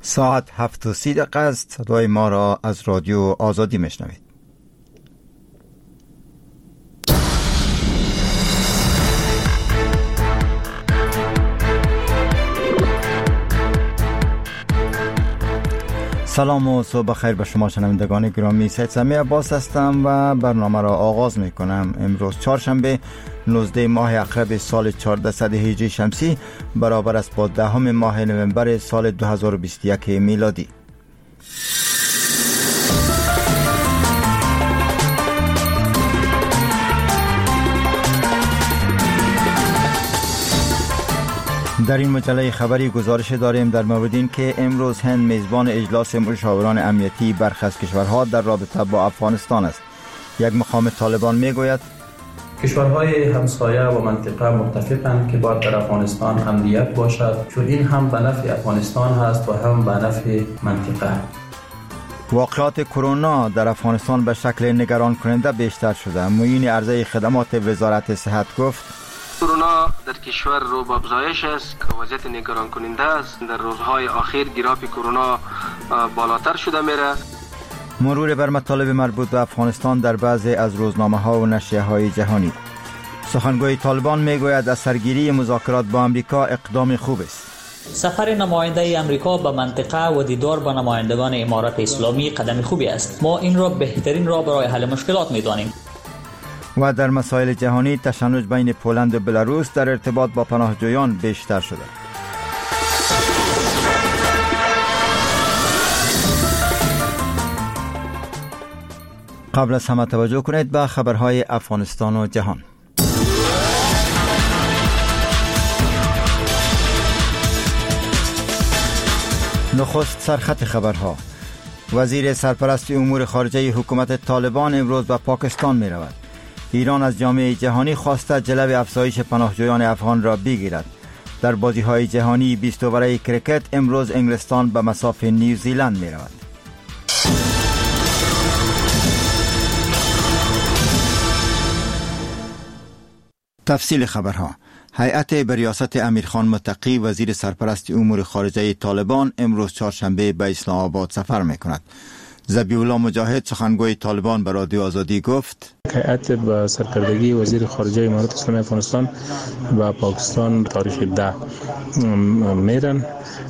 ساعت 7:30 است. صدای ما را از رادیو آزادی میشنوید. سلام و صبح بخیر به شما شنوندگان گرامی. سید سمی عباس هستم و برنامه را آغاز می کنم. امروز چهارشنبه 19 ماه اقرب سال 1400 هجری شمسی برابر است با 10 ماه نوامبر سال 2021 میلادی. در این مجله خبری گزارش داریم در مورد این که امروز هند میزبان اجلاس مشاوران امنیتی برخی از کشورها در رابطه با افغانستان است. یک مقام طالبان میگوید کشورهای همسایه و منطقه متفقند که باید در افغانستان امنیت باشد، چون این هم به نفع افغانستان هست و هم به نفع منطقه. واقعات کرونا در افغانستان به شکل نگران کننده بیشتر شده. معین عرضه خدمات وزارت صحت گفت کرونا در کشور رو به افزایش است که وضعیت نگران کننده است. در روزهای اخیر گراف کرونا بالاتر شده میره. مرور بر مطالب مربوط به افغانستان در بعضی از روزنامه‌ها و نشریه‌های جهانی. سخنگوی طالبان میگوید از سرگیری مذاکرات با امریکا اقدام خوب است. سفر نماینده امریکا به منطقه و دیدار با نمایندگان امارات اسلامی قدم خوبی است. ما این را بهترین راه برای حل مشکلات می‌دانیم. و در مسائل جهانی تشنج بین پولند و بلاروس در ارتباط با پناهجویان بیشتر شده. قبل از همه توجه کنید به خبرهای افغانستان و جهان. نخست سرخط خبرها. وزیر سرپرست امور خارجه حکومت طالبان امروز به پاکستان می رود. ایران از جامعه جهانی خواسته جلب افزایش پناهجویان افغان را بگیرد. در بازی‌های جهانی 20 اوور کرکت امروز انگلستان به مصاف نیوزیلند می رود. تفصیل خبرها. هیئت به ریاست امیرخان متقی وزیر سرپرست امور خارجه طالبان امروز چهارشنبه به اسلام آباد سفر می کند. ذبیح الله مجاهد سخنگوی طالبان به رادیو آزادی گفت هیئت با سرکردگی وزیر خارجه امارات اسلامی افغانستان و پاکستان تاریخ 10 میرن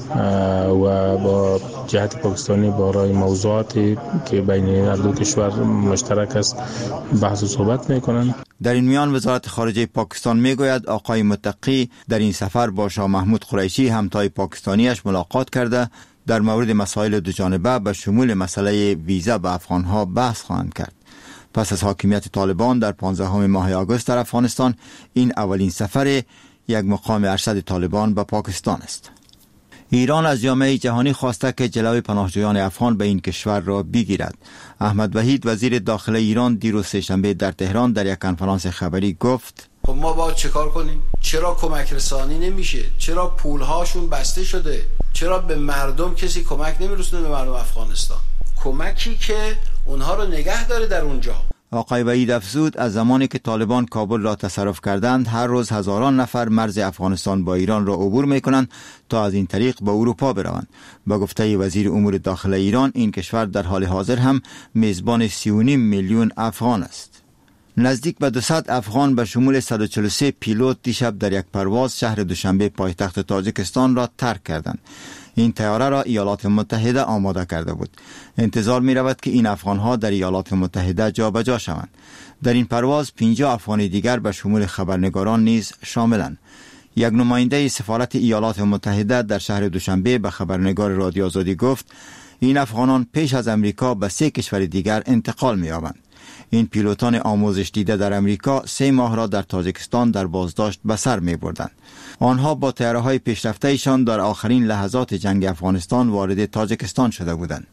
و با جهت پاکستانی برای موضوعاتی که بین هر دو کشور مشترک است بحث و صحبت میکنن. در این میان وزارت خارجه پاکستان میگوید آقای متقی در این سفر با شاه محمود قریشی همتای پاکستانیش ملاقات کرده در مورد مسائل دوجانبه به شمول مسئله ویزا به افغانها بحث خواهند کرد. پس از حاکمیت طالبان در 15 ماه آگوست در افغانستان این اولین سفر یک مقام ارشد طالبان به پاکستان است. ایران از جامعه جهانی خواسته که جلوی پناهجویان افغان به این کشور را بگیرد. احمد وحید وزیر داخله ایران دیروز سه‌شنبه در تهران در یک کنفرانس خبری گفت خب ما باید چیکار کنیم؟ چرا کمک رسانی نمیشه؟ چرا پولهاشون بسته شده؟ چرا به مردم کسی کمک نمیرسونه به مردم افغانستان؟ کمکی که اونها رو نگه داره در اونجا. آقای وحید افزود از زمانی که طالبان کابل را تصرف کردند هر روز هزاران نفر مرز افغانستان با ایران را عبور میکنند تا از این طریق به اروپا بروند. با گفته وزیر امور داخله ایران این کشور در حال حاضر هم میزبان 3.5 میلیون افغان است. نزدیک به 200 افغان به شمول 143 پیلوت دیشب در یک پرواز شهر دوشنبه پایتخت تاجیکستان را ترک کردند. این طیاره را ایالات متحده آماده کرده بود. انتظار می رود که این افغانها در ایالات متحده جابجا شوند. در این پرواز 50 افغان دیگر به شمول خبرنگاران نیز شاملند. یک نماینده سفارت ایالات متحده در شهر دوشنبه به خبرنگار رادیو آزادی گفت این افغانان پیش از امریکا به 3 کشور دیگر انتقال می یابند. این پیلوتان آموزش دیده در امریکا 3 ماه را در تاجیکستان در بازداشت به سر می بردند. آنها با طیاره‌های پیشرفته‌شان در آخرین لحظات جنگ افغانستان وارد تاجیکستان شده بودند.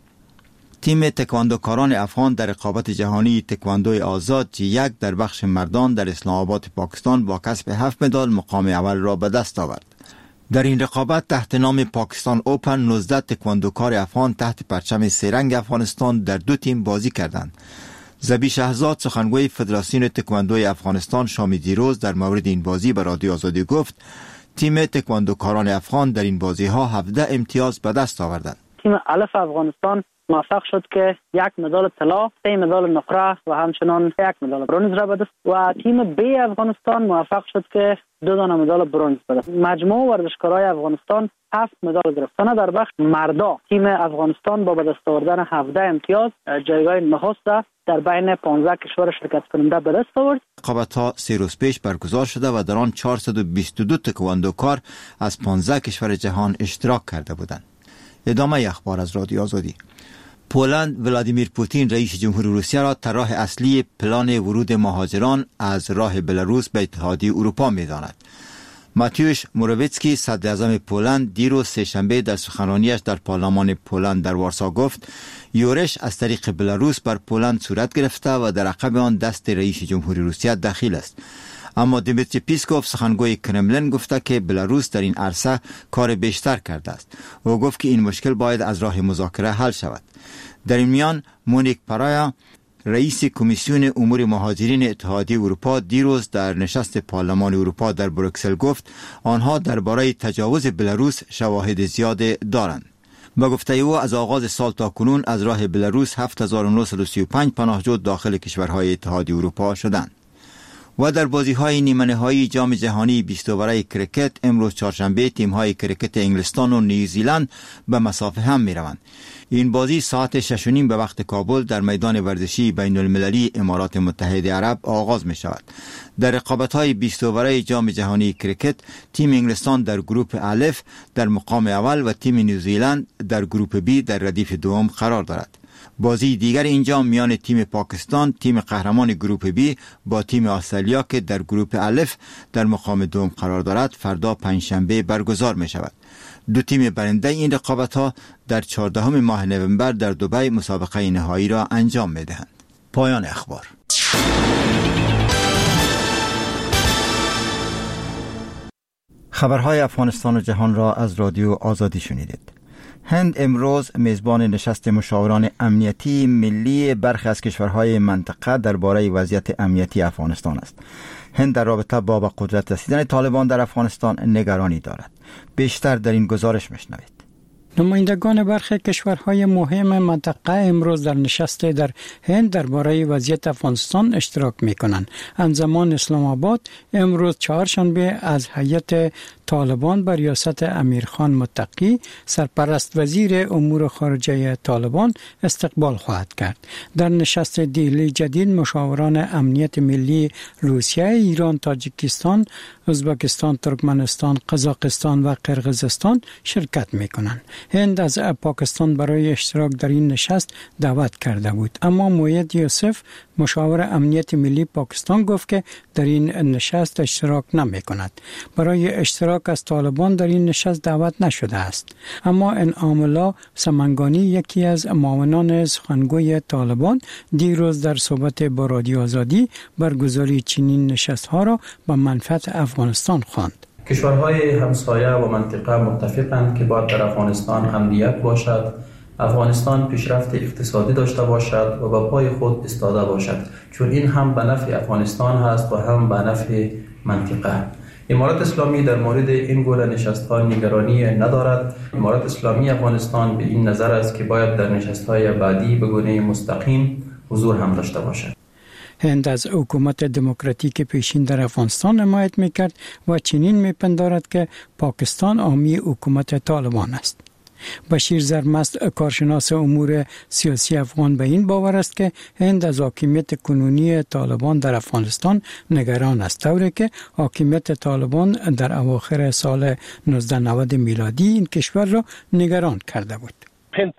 تیم تکواندوکاران افغان در رقابت جهانی تکواندوی آزاد G1 در بخش مردان در اسلام آباد پاکستان با کسب 7 مدال مقام اول را به دست آورد. در این رقابت تحت نام پاکستان اوپن 19 تکواندوکار افغان تحت پرچم سه‌رنگ افغانستان در 2 تیم بازی کردند. زبی شهزاد سخنگوی فدراسیون تکواندوی افغانستان شام دیروز در مورد این بازی به رادیو آزادی گفت تیم تکواندوکاران افغان در این بازی ها 17 امتیاز به دست آوردند. تیم الف افغانستان موفق شد که 1 مدال طلا، 3 مدال نقره و همچنان 1 مدال برنز را بدست و تیم بی افغانستان موفق شد که 2 دانه مدال برنز بدست. مجموع ورزشکارای افغانستان 7 مدال گرفتن. در بخش مردا تیم افغانستان با به دست آوردن 17 امتیاز جایگاه نخست در بین 15 کشور شرکت کننده به دست آورد. رقابت‌ها 3 روز پیش برگزار شده و در آن 422 تکواندوکار از 15 کشور جهان اشتراک کرده بودند. ادامه اخبار از رادیو آزادی. پولند ولادیمیر پوتین رئیس جمهور روسیه را طراح اصلی پلان ورود مهاجران از راه بلاروس به اتحادیه اروپا می‌داند. ماتیوش موروویتسکی صدر اعظم پولند دیروز سه‌شنبه در سخنرانیش در پارلمان پولند در وارسا گفت یورش از طریق بلاروس بر پولند صورت گرفته و در عقب آن دست رئیس جمهوری روسیه دخیل است. اما دیمیتری پیسکوف سخنگوی کرملین گفته که بلاروس در این عرصه کار بیشتر کرده است. او گفت که این مشکل باید از راه مذاکره حل شود. در این میان مونیک پرایا رئیس کمیسیون امور مهاجرین اتحادیه اروپا دیروز در نشست پارلمان اروپا در بروکسل گفت آنها درباره تجاوز بلاروس شواهد زیاد دارند. با گفته او از آغاز سال تا کنون از راه بلاروس 7935 پناهجو داخل کشورهای اتحادیه اروپا شدند. و در بازی‌های نیمه‌نهایی جام جهانی 20 اوره کرکت امروز چهارشنبه تیم‌های کرکت انگلستان و نیوزیلند به مسافه هم می‌روند. این بازی ساعت 6:30 به وقت کابل در میدان ورزشی بین‌المللی امارات متحده عرب آغاز می‌شود. در رقابت‌های 20 اوره جام جهانی کرکت تیم انگلستان در گروپ الف در مقام اول و تیم نیوزیلند در گروپ بی در ردیف دوم قرار دارد. بازی دیگر اینجا میان تیم پاکستان تیم قهرمان گروپ بی با تیم استرالیا که در گروپ الف در مقام دوم قرار دارد فردا پنجشنبه برگزار می شود. 2 تیم برنده این رقابت ها در 14 ماه نوامبر در دبی مسابقه نهایی را انجام می دهند. پایان اخبار. خبرهای افغانستان و جهان را از رادیو آزادی شنیدید. هند امروز میزبان نشست مشاوران امنیتی ملی برخی از کشورهای منطقه درباره وضعیت امنیتی افغانستان است. هند در رابطه با به قدرت رسیدن طالبان در افغانستان نگرانی دارد. بیشتر در این گزارش میشنوید. نمایندگان برخی کشورهای مهم منطقه امروز در نشست در هند درباره وضعیت افغانستان اشتراک می‌کنند. همزمان اسلام آباد امروز چهارشنبه از هیئت طالبان بر ریاست امیرخان متقی سرپرست وزیر امور خارجه طالبان استقبال خواهد کرد. در نشست دهلی جدید مشاوران امنیت ملی روسیه، ایران، تاجیکستان، ازبکستان، ترکمنستان، قزاقستان و قرقیزستان شرکت می‌کنند. هند از پاکستان برای اشتراک در این نشست دعوت کرده بود، اما موید یوسف مشاور امنیت ملی پاکستان گفت که در این نشست اشتراک نمی کند. برای اشتراک از طالبان در این نشست دعوت نشده است. اما انعام الله سمنگانی یکی از معاونان سخنگوی طالبان دیروز در صحبت با رادیو آزادی برگزاری چنین نشست ها را به منفعت افغانستان خواند. کشورهای همسایه و منطقه متفقند که باید در افغانستان امنیت باشد، افغانستان پیشرفت اقتصادی داشته باشد و به پای خود ایستاده باشد، چون این هم به نفع افغانستان هست و هم به نفع منطقه. امارات اسلامی در مورد این گونه نشست‌ها نگرانی ندارد. امارات اسلامی افغانستان به این نظر است که باید در نشست‌های بعدی به گونه مستقیم حضور هم داشته باشد. هند از حکومت دموکراتیک پیشین در افغانستان حمایت میکرد و چنین میپندارد که پاکستان حامی حکومت طالبان است. بشیر زرمست کارشناس امور سیاسی افغان به این باور است که هند از حاکمیت کنونی طالبان در افغانستان نگران است، طوری که حاکمیت طالبان در اواخر سال 1990 میلادی این کشور را نگران کرده بود. هند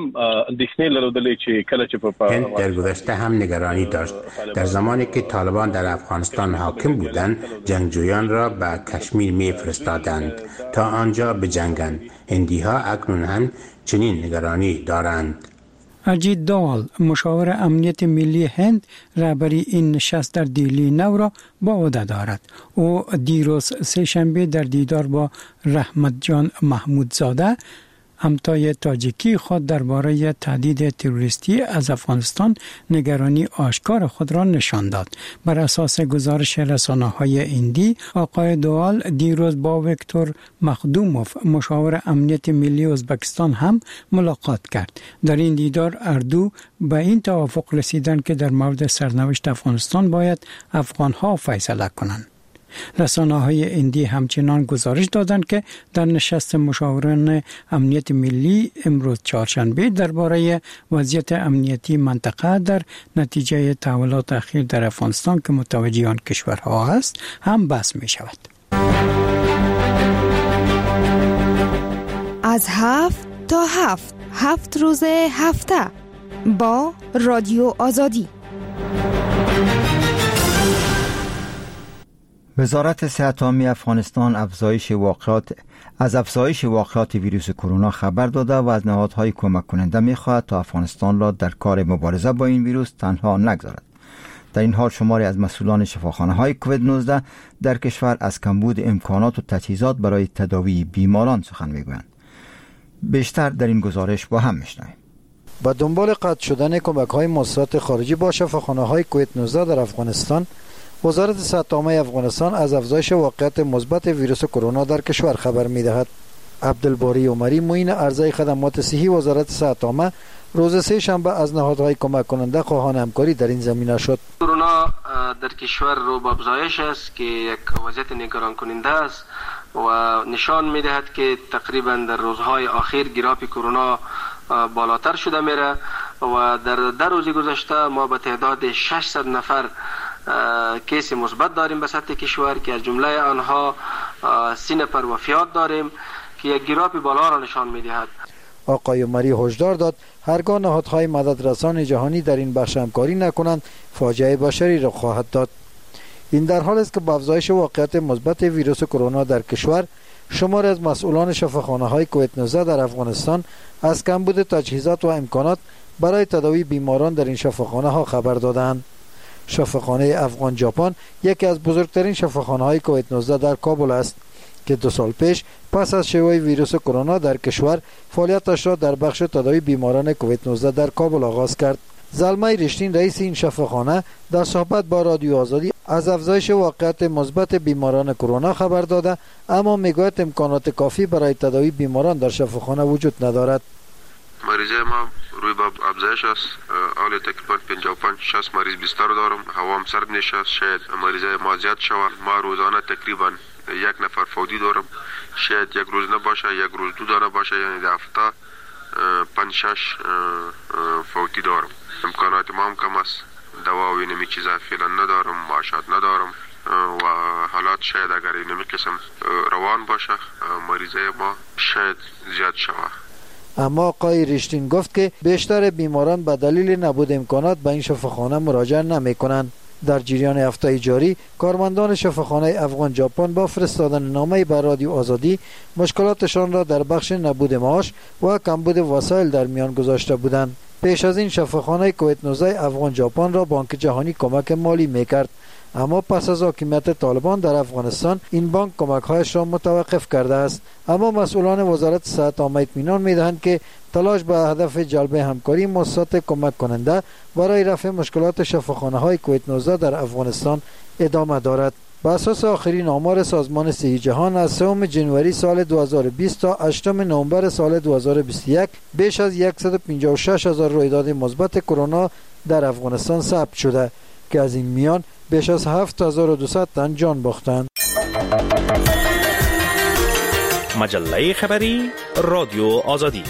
در گذشته هم نگرانی داشت. در زمانی که طالبان در افغانستان حاکم بودند، جنگجویان را به کشمیر می‌فرستادند تا آنجا بجنگند. هندی‌ها اکنون هم چنین نگرانی دارند. اجیت دوال مشاور امنیت ملی هند رهبری این نشست در دهلی نو را با عهده دارد. او دیروز سه‌شنبه در دیدار با رحمت جان محمودزاده همتای تاجیکی خود درباره تهدید تروریستی از افغانستان نگرانی آشکار خود را نشان داد. بر اساس گزارش رسانه‌های هندی، آقای دوال دیروز با ویکتور مخدوموف مشاور امنیت ملی ازبکستان هم ملاقات کرد. در این دیدار اردو به این توافق رسیدند که در مورد سرنوشت افغانستان باید افغان‌ها فیصله کنند. رسانه‌های هندی همچنان گزارش دادند که در نشست مشاوران امنیت ملی امروز چهارشنبه درباره وضعیت امنیتی منطقه در نتیجه تحولات اخیر در افغانستان که متوجه آن کشورها است هم بحث می شود. از 7 تا 7 روز هفته با رادیو آزادی. وزارت صحت عامه افغانستان از افزایش واقعات ویروس کرونا خبر داده و از نهادهای کمک کننده می‌خواهد تا افغانستان را در کار مبارزه با این ویروس تنها نگذارد. در این حال شماری از مسئولان شفاخانه‌های کووید 19 در کشور از کمبود امکانات و تجهیزات برای تداوی بیماران سخن می‌گویند. بیشتر در این گزارش با هم می‌شنویم. با دنبال قطع شدن کمک‌های موسسات خارجی با شفاخانه‌های کووید 19 در افغانستان، وزارت صحت عامه افغانستان از افزایش واقعیت مثبت ویروس کرونا در کشور خبر می‌دهد. عبدالباری عمری معین عرضه خدمات صحی وزارت صحت عامه روز سه شنبه از نهادهای کمک کننده خواهان همکاری در این زمینه شد. کرونا در کشور رو به افزایش است که یک وضعیت نگران کننده است و نشان می‌دهد که تقریبا در روزهای اخیر گراف کرونا بالاتر شده میره و در روز گذشته ما به تعداد 600 نفر کیس مثبت داریم به سطح کشور که از جمله آنها 30 نفر وفیات داریم که یک گراف بالا را نشان می‌دهد. آقای عمری هشدار داد هرگاه نهادهای مددرسان جهانی در این بخش همکاری نکنند فاجعه بشری را خواهد داد. این در حال است که با افزایش واقعیت مثبت ویروس کرونا در کشور، شماری از مسئولان شفاخانه‌های کووید 19 در افغانستان از کمبود تجهیزات و امکانات برای تداوی بیماران در این شفاخانه‌ها خبر دادند. شفاخانه افغان ژاپن یکی از بزرگترین شفاخانه‌های کووید 19 در کابل است که 2 سال پیش پس از شیوع ویروس کرونا در کشور فعالیتش را در بخش تداوی بیماران کووید 19 در کابل آغاز کرد. زلمه رشتین رئیس این شفاخانه در صحبت با رادیو آزادی از افزایش واقعیت مثبت بیماران کرونا خبر داده، اما میگوید امکانات کافی برای تداوی بیماران در شفاخانه وجود ندارد. مریضه ما روی باب افزایش است. حالی تقریبا 55-60 مریض بستر دارم. هوام سرد نشست. شاید مریضه ما زیاد شود. ما روزانه تقریبا 1 نفر فوتی دارم. شاید 1 روز نباشه، 1 روز 2 دانه باشه، یعنی در هفته 5-6 فوتی دارم. امکانات ما هم کم است. دوا و اینمی چیزا فعلا ندارم، معاشات ندارم و حالات شاید اگر اینمی قسم روان باشه مریضه ما شاید زیاد شود. اما آقای رشتین گفت که بیشتر بیماران به دلیل نبود امکانات به این شفاخانه مراجعه نمی کنند. در جریان هفته جاری، کارمندان شفاخانه افغان ژاپن با فرستادن نامه به رادیو آزادی مشکلاتشان را در بخش نبود معاش و کمبود وسایل در میان گذاشته بودند. پیش از این شفاخانه کووید 19 افغان ژاپن را بانک جهانی کمک مالی میکرد، اما پس از حاکمیت طالبان در افغانستان این بانک کمک‌هایش را متوقف کرده است. اما مسئولان وزارت صحت عامه اطمینان می‌دهند که تلاش به هدف جلب همکاری مؤسسات کمک کننده برای رفع مشکلات شفاخانه‌های کووید 19 در افغانستان ادامه دارد. بر اساس آخرین آمار سازمان صحی جهان از 3 جنوری سال 2020 تا 8 نوامبر سال 2021 بیش از 156,000 رویداد مثبت کرونا در افغانستان ثبت شده که از این میان بیش از 7200 تن جان باختند. مجله خبری رادیو آزادی.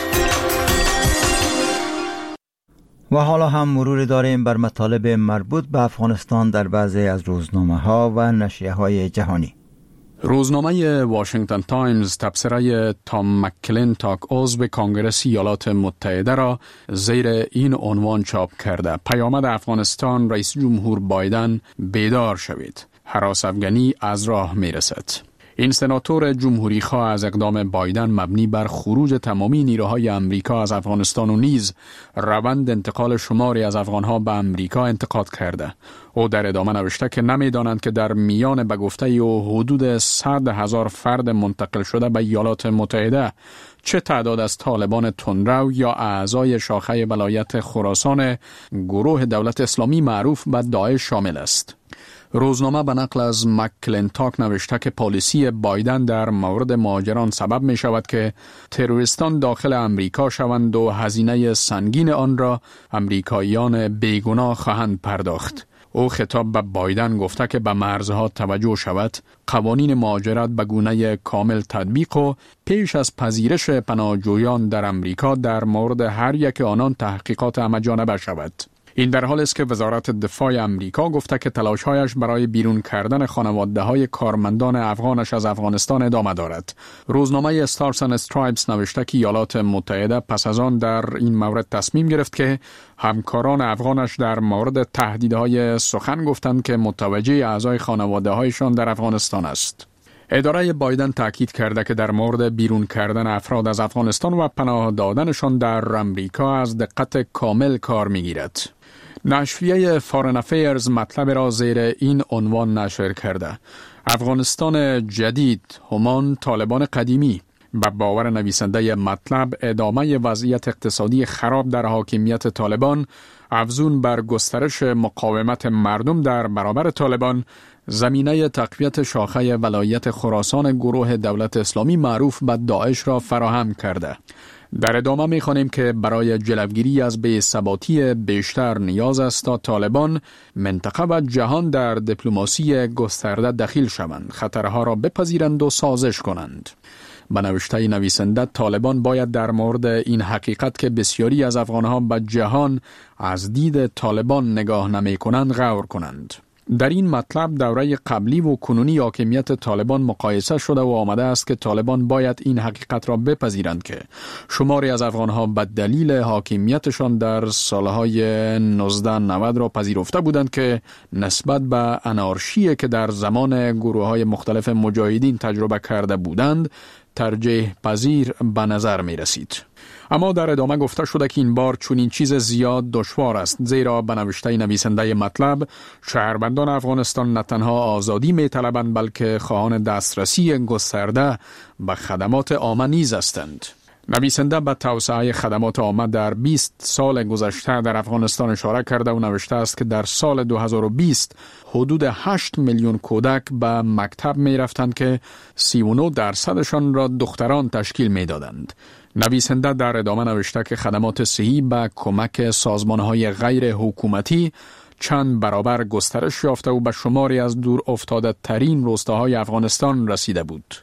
و حالا هم مرور داریم بر مطالب مربوط به افغانستان در بعضی از روزنامه‌ها و نشریه‌های جهانی. روزنامه واشنگتن تایمز تبصره تام مکلینتاک عضو کانگرس ایالات متحده را زیر این عنوان چاپ کرده: پیامد افغانستان، رئیس جمهور بایدن بیدار شوید، هراس افغانی از راه می رسد. این سناتور جمهوری خواه از اقدام بایدن مبنی بر خروج تمامی نیروهای امریکا از افغانستان و نیز روند انتقال شماری از افغانها به امریکا انتقاد کرده. او در ادامه نوشته که نمیدانند که در میان به گفته او حدود 100,000 فرد منتقل شده به ایالات متحده چه تعداد از طالبان تندرو یا اعضای شاخه ولایت خراسان گروه دولت اسلامی معروف به داعش شامل است. روزنامه به نقل از مکلنتاک نوشته که پالیسی بایدن در مورد مهاجران سبب می شود که تروریستان داخل امریکا شوند و هزینه سنگین آن را امریکاییان بیگناه خواهند پرداخت. او خطاب به بایدن گفته که به مرزها توجه شود، قوانین مهاجرت به گونه کامل تطبیق و پیش از پذیرش پناهجویان در امریکا در مورد هر یک آنان تحقیقات همه‌جانبه شود. این در حالی است که وزارت دفاع امریکا گفته که تلاش‌هایش برای بیرون کردن خانواده‌های کارمندان افغانش از افغانستان ادامه دارد. روزنامه استارز اند استرایپس نوشته که ایالات متحده پس از آن در این مورد تصمیم گرفت که همکاران افغانش در مورد تهدیدهای سخن گفتند که متوجه اعضای خانواده‌هایشان در افغانستان است. اداره بایدن تاکید کرده که در مورد بیرون کردن افراد از افغانستان و پناه دادنشان در امریکا از دقت کامل کار می‌گیرد. نشریه فارن افیرز مطلب را زیر این عنوان نشر کرده: افغانستان جدید همان طالبان قدیمی. به باور نویسنده مطلب، ادامه وضعیت اقتصادی خراب در حاکمیت طالبان افزون بر گسترش مقاومت مردم در برابر طالبان زمینه تقویت شاخه ولایت خراسان گروه دولت اسلامی معروف به داعش را فراهم کرده. در ادامه می‌خوانیم که برای جلوگیری از بی‌ثباتی بیشتر نیاز است تا طالبان منطقه و جهان در دیپلماسی گسترده دخیل شوند، خطرها را بپذیرند و سازش کنند. به نوشته نویسنده، طالبان باید در مورد این حقیقت که بسیاری از افغانها به جهان از دید طالبان نگاه نمی کنند غور کنند. در این مطلب دوره قبلی و کنونی حاکمیت طالبان مقایسه شده و آمده است که طالبان باید این حقیقت را بپذیرند که شماری از افغانها به دلیل حاکمیتشان در سالهای 1990 را پذیرفته بودند که نسبت به انارشی که در زمان گروه‌های مختلف مجاهدین تجربه کرده بودند ترجیح پذیر به نظر می رسید. اما در ادامه گفته شده که این بار چنین چیز زیاد دشوار است، زیرا به نوشته نویسنده مطلب شهروندان افغانستان نه تنها آزادی می طلبند بلکه خواهان دسترسی گسترده به خدمات عامه نیز هستند. نویسنده به توسعه خدمات عامه در 20 سال گذشته در افغانستان اشاره کرده و نوشته است که در سال 2020 حدود 8 میلیون کودک به مکتب می رفتند که 39% را دختران تشکیل می دادند. نویسنده در ادامه نوشته که خدمات صحی به کمک سازمانهای غیر حکومتی چند برابر گسترش یافته و به شماری از دور افتاده ترین روستاهای افغانستان رسیده بود.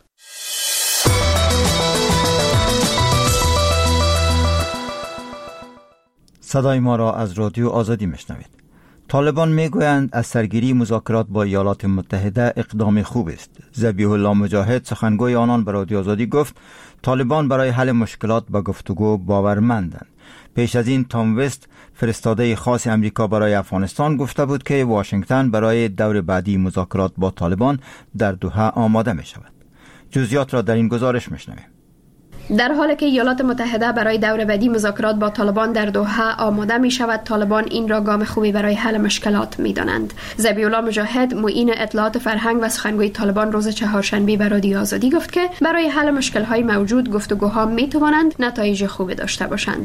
صدای ما را از رادیو آزادی میشنوید. طالبان میگویند از سرگیری مذاکرات با ایالات متحده اقدام خوب است. ذبیح الله مجاهد سخنگوی آنان به رادیو آزادی گفت طالبان برای حل مشکلات به گفتگو باورمندند. پیش از این تام وست فرستاده خاص امریکا برای افغانستان گفته بود که واشنگتن برای دور بعدی مذاکرات با طالبان در دوحه آماده می شود. جزئیات را در این گزارش میشنویم. در حالی که ایالات متحده برای دور بعدی مذاکرات با طالبان در دوحه آماده می شود، طالبان این را گام خوبی برای حل مشکلات می دانند. ذبیح الله مجاهد معین اطلاعات فرهنگ و سخنگوی طالبان روز چهارشنبه به رادیو آزادی گفت که برای حل مشکل‌های موجود گفتگوها می توانند نتایج خوبی داشته باشند.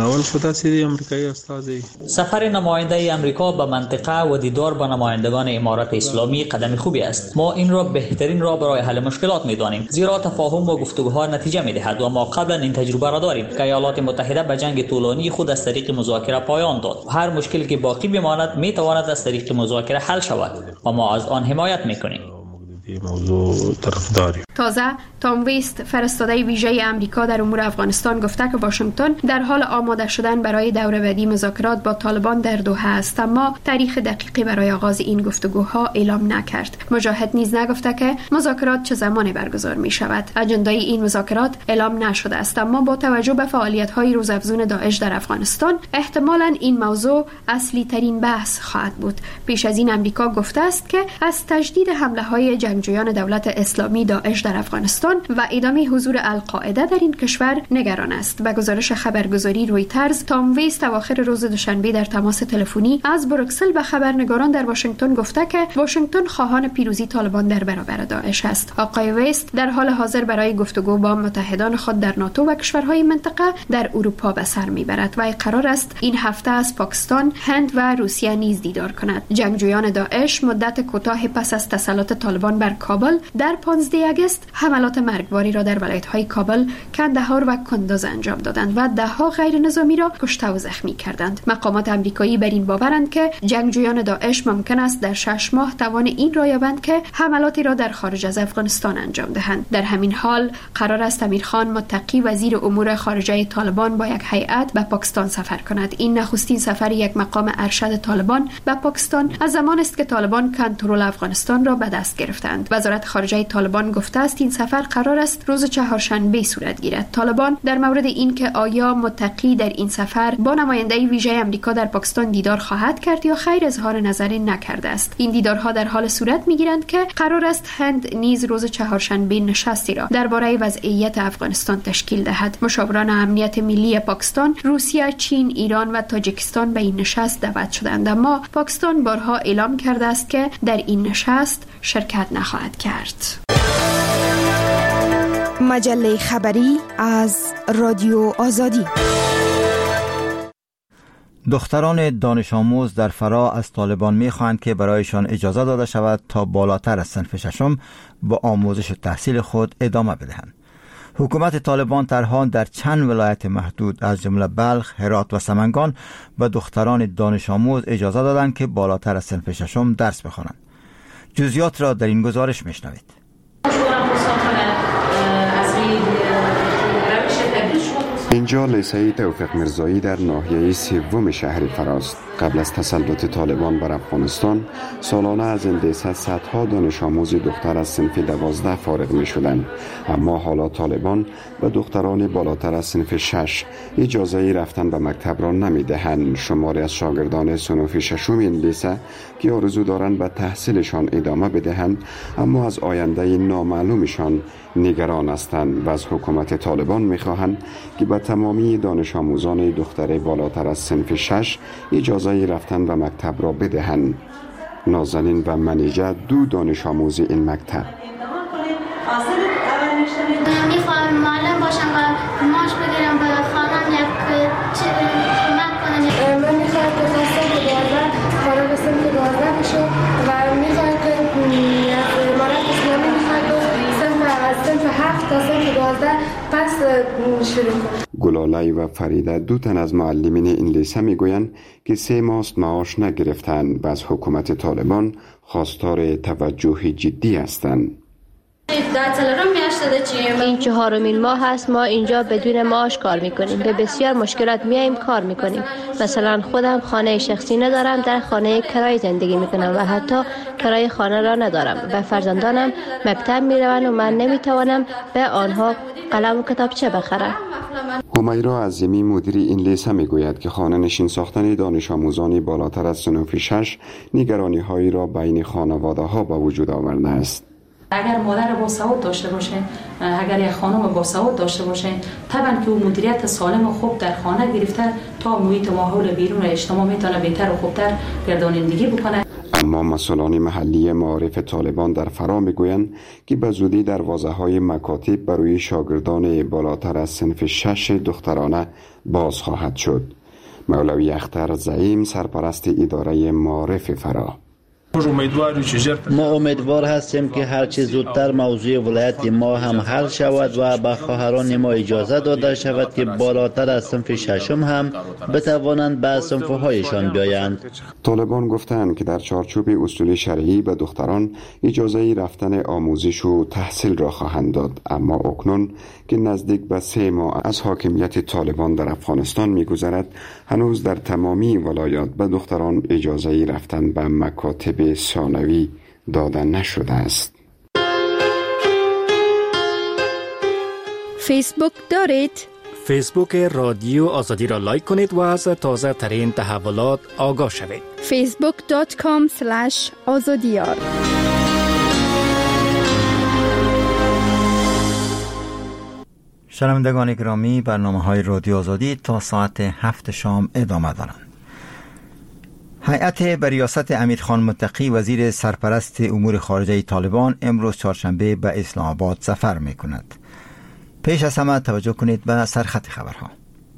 سفر نماینده آمریکا به منطقه و دیدار با نمایندگان امارات اسلامی قدم خوبی است. ما این را بهترین راه برای حل مشکلات می دانیم، زیرا تفاهم و گفتگوها نتیجه می دهد و ما قبلا این تجربه را داریم که ایالات متحده به جنگ طولانی خود از طریق مذاکره پایان داد و هر مشکلی که باقی بماند می تواند از طریق مذاکره حل شود و ما از آن حمایت میکنیم. تازه تام ویست فرستاده ویژه امریکا در امور افغانستان گفته که واشنگتن در حال آماده شدن برای دور بعدی مذاکرات با طالبان در دوحه است، اما تاریخ دقیقی برای آغاز این گفتگوها اعلام نکرد. مجاهد نیز نگفته که مذاکرات چه زمانی برگزار می شود. اجندای این مذاکرات اعلام نشده است، اما با توجه به فعالیت‌های روزافزون داعش در افغانستان احتمالاً این موضوع اصلی ترین بحث خواهد بود. پیش از این امریکا گفته است که از تجدید حمله‌های جنگ جنگجویان دولت اسلامی داعش در افغانستان و ادامه حضور القاعده در این کشور نگران است. به گزارش خبرگزاری رویترز، تام ویست اواخر روز دوشنبه در تماس تلفنی از بروکسل به خبرنگاران در واشنگتن گفته که واشنگتن خواهان پیروزی طالبان در برابر داعش است. آقای ویست در حال حاضر برای گفتگو با متحدان خود در ناتو و کشورهای منطقه در اروپا به سر میبرد و قرار است این هفته از پاکستان، هند و روسیه نیز دیدار کند. جنگجویان داعش مدت کوتاه پس از تسلط طالبان بر کابل در 15 آگوست حملات مرگباری را در ولایت‌های کابل، کندهار و کندوز انجام دادند و ده‌ها غیر نظامی را کشته و زخمی کردند. مقامات آمریکایی بر این باورند که جنگجویان داعش ممکن است در 6 ماه توان این را یابند که حملاتی را در خارج از افغانستان انجام دهند. در همین حال قرار است امیرخان متقی وزیر امور خارجه طالبان با یک هیئت به پاکستان سفر کند. این نخستین سفر یک مقام ارشد طالبان به پاکستان از زمان است که طالبان کنترل افغانستان را به دست گرفتند. وزارت خارجه طالبان گفته است این سفر قرار است روز چهارشنبه صورت گیرد. طالبان در مورد اینکه آیا متقی در این سفر با نماینده ویژه آمریکا در پاکستان دیدار خواهد کرد یا خیر اظهار نظری نکرده است. این دیدارها در حال صورت میگیرند که قرار است هند نیز روز چهارشنبه نشستی را درباره وضعیت افغانستان تشکیل دهد. مشاوران امنیت ملی پاکستان، روسیه، چین، ایران و تاجیکستان به این نشست دعوت شدند، اما پاکستان بارها اعلام کرده است که در این نشست شرکت نخواهد کرد. مجله خبری از رادیو آزادی. دختران دانش آموز در فرا از طالبان می‌خواهند که برایشان اجازه داده شود تا بالاتر از صنف ششم با آموزش و تحصیل خود ادامه بدهند. حکومت طالبان طرحان در چند ولایت محدود از جمله بلخ، هرات و سمنگان به دختران دانش آموز اجازه دادند که بالاتر از صنف ششم درس بخوانند. جزئیات را در این گزارش میشنوید. اینجا لیسه توفیق میرزایی در ناحیه سوم شهر فراست. قبل از تسلط طالبان بر افغانستان سالانه از این لیسه صدها دانش آموز دختر از صنف 12 فارغ می شدند، اما حالا طالبان به دختران بالاتر از صنف 6 اجازه رفتن به مکتب را نمی دهند. شماری از شاگردان صنف 6 این لیسه که آرزو دارند به تحصیلشان ادامه بدهند اما از آینده نامعلومشان نگران هستند و از حکومت طالبان می خواهند که به تمامی دانش آموزان دختر بالاتر از صنف 6 اجازه رفتن به مکتب را بدهند. نازنین و منیجه دو دانش آموز این مکتب. میخوام معلم باشم و معاش بگیرم و خانم یک کمک کنم. من میخوام که صنف 12 فارغ صنف 12 بشه و میخوام که امارت اسلامی میخواد از صنف 7 تا صنف 12 پس شروع کنم. گلاله و فریده دو تن از معلمین این لیسه میگویند که 3 ماه معاش نگرفتند و از حکومت طالبان خواستار توجه جدی هستند. این 4مین ماه است ما اینجا بدون معاش کار میکنیم. به بسیار مشکلات میایم کار میکنیم. مثلا خودم خانه شخصی ندارم، در خانه کرایه زندگی میکنم و حتی کرایه خانه را ندارم و فرزندانم مکتب میروند و من نمیتوانم به آنها قلم و کتابچه بخرم. همیرا عظیمی مدیری این لیسه میگوید که خانه نشین ساختن دانش آموزان بالاتر از صنف 6 نگرانی هایی را بین خانواده ها به وجود آورده است. اگر مادر با سواد داشته باشه، اگر یک خانم با سواد داشته باشه، طبعا که او مدیریت سالم و خوب در خانه گرفته تا محیط ماحول بیرون اجتماع میتونه بهتر و خوبتر گردانندگی بکنه. اما مسئولان محلی معارف طالبان در فرا میگویند که به زودی دروازه‌های مکاتب برای شاگردان بالاتر از صنف 6 دخترانه باز خواهد شد. مولوی اختر زعیم سرپرست اداره معارف فرا: ما امیدوار هستیم که هرچه زودتر موضوع ولایت ما هم حل شود و به خواهران ما اجازه داده شود که بالاتر از صنف 6 هم بتوانند به صنف‌هایشان بیایند. طالبان گفتند که در چارچوب اصول شرعی به دختران اجازه رفتن آموزش و تحصیل را خواهند داد، اما اکنون که نزدیک به 3 ماه از حاکمیت طالبان در افغانستان می‌گذرد، هنوز در تمامی ولایات به دختران اجازه رفتن به مکاتب ثانوی داده نشده است. فیسبوک دارید؟ فیسبوک رادیو آزادی را لایک کنید و از تازه ترین تحولات آگاه شوید. facebook.com/azadiyar شنوندگان گرامی، برنامه‌های رادیو آزادی تا ساعت 7 شام ادامه دارند. هیئت به ریاست امیرخان متقی وزیر سرپرست امور خارجه طالبان امروز چهارشنبه به اسلام آباد سفر می‌کند. پیش از همه توجه کنید به سرخط خبرها.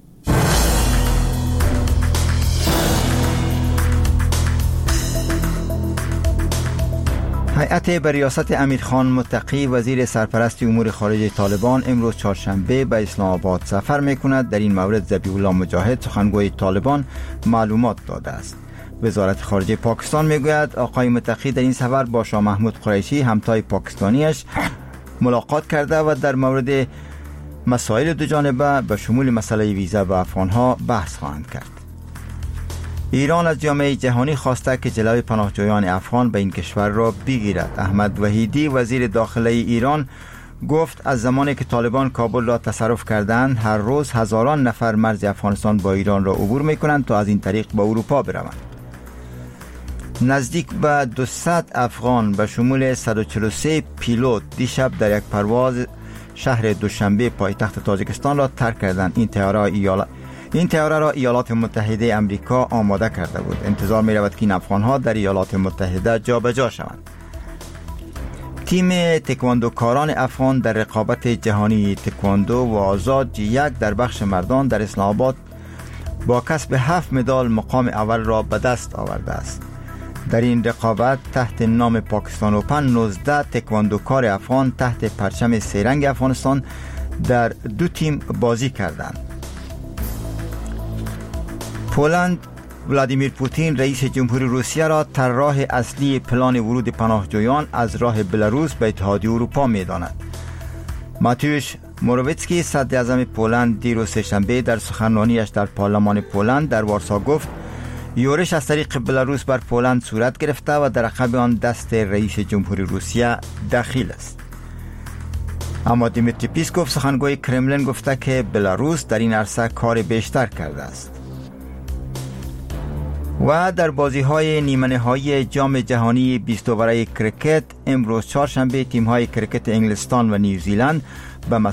هیئت به ریاست امیرخان متقی وزیر سرپرست امور خارجه طالبان امروز چهارشنبه به اسلام آباد سفر می‌کند. در این مورد ذبیح الله مجاهد سخنگوی طالبان معلومات داده است. وزارت خارجه پاکستان میگوید آقای متقی در این سفر با شاه محمود قریشی همتای پاکستانیش ملاقات کرده و در مورد مسائل دو جانبه به شمول مسئله ویزا به افغانها بحث خواهند کرد. ایران از جامعه جهانی خواسته که جلوی پناهجویان افغان به این کشور را بگیرد. احمد وحیدی وزیر داخله ایران گفت از زمانی که طالبان کابل را تصرف کردند هر روز هزاران نفر مرز افغانستان با ایران را عبور می‌کنند تا از این طریق به اروپا بروند. نزدیک به 200 افغان به شمول 143 پیلوت دیشب در یک پرواز شهر دوشنبه پایتخت تاجیکستان را ترک کردند. این طیاره را ایالات متحده امریکا آماده کرده بود. انتظار می رود که این افغان‌ها در ایالات متحده جابجا شوند. تیم تکواندوکاران افغان در رقابت جهانی تکواندو و آزاد G1 در بخش مردان در اسلام آباد با کسب 7 مدال مقام اول را به دست آورده است. در این رقابت تحت نام پاکستان اوپن 19 تکواندوکار افغان تحت پرچم سه‌رنگ افغانستان در دو تیم بازی کردند. پولند ولادیمیر پوتین رئیس جمهوری روسیه را طراح اصلی پلان ورود پناهجویان از راه بلاروس به اتحادیه اروپا می‌داند. ماتیوش موروویتسکی صدر اعظم پولند دیروز سه‌شنبه در سخنرانیش در پارلمان پولند در وارسا گفت یورش از طریق بلاروس بر پولند صورت گرفته و در عقب آن دست رئیس جمهوری روسیه دخیل است. اما دیمیتری پیسکوف سخنگوی کرملین گفته که بلاروس در این عرصه کار بیشتر کرده است. و در بازی‌های نیمه‌نهایی جام جهانی 20 اوره کرکت امروز چهارشنبه تیم‌های کرکت انگلستان و نیوزیلند به